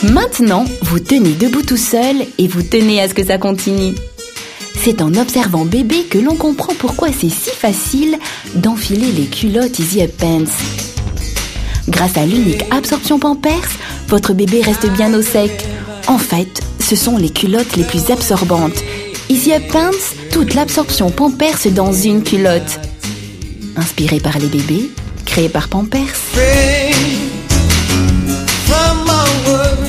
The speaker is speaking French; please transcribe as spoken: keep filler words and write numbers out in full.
Maintenant, vous tenez debout tout seul et vous tenez à ce que ça continue. C'est en observant bébé que l'on comprend pourquoi c'est si facile d'enfiler les culottes Easy Up Pants. Grâce à l'unique absorption Pampers, votre bébé reste bien au sec. En fait, ce sont les culottes les plus absorbantes. Easy Up Pants, toute l'absorption Pampers dans une culotte. Inspiré par les bébés, créé par Pampers.